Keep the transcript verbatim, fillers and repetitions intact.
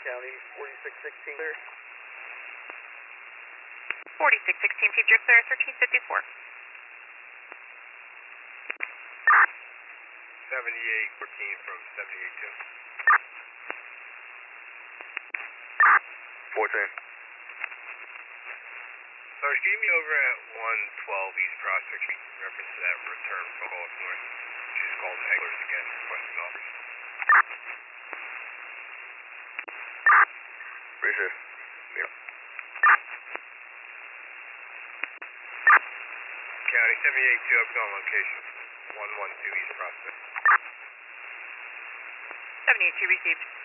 County, forty-six sixteen clear. forty-six sixteen, future clear, thirteen fifty-four. seventy-eight fourteen from seventy-eight two. fourteen. Sarge, can you meet over at one twelve East Prospect Street in reference to that return phone call up north? She just called Hegglers again, requesting offers. Appreciate it. Yep. County seventy-eight two, I've been on location. one one two East Prospect. seventy-eight two received.